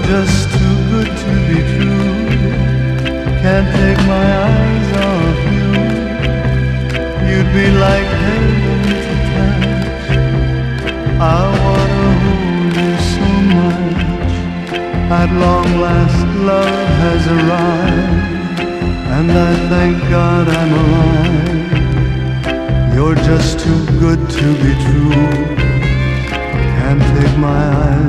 just too good to be true. Can't take my eyes off you. You'd be like heaven to touch. I wanna hold you so much. At long last love has arrived, and I thank God I'm alive. You're just too good to be true. Can't take my eyes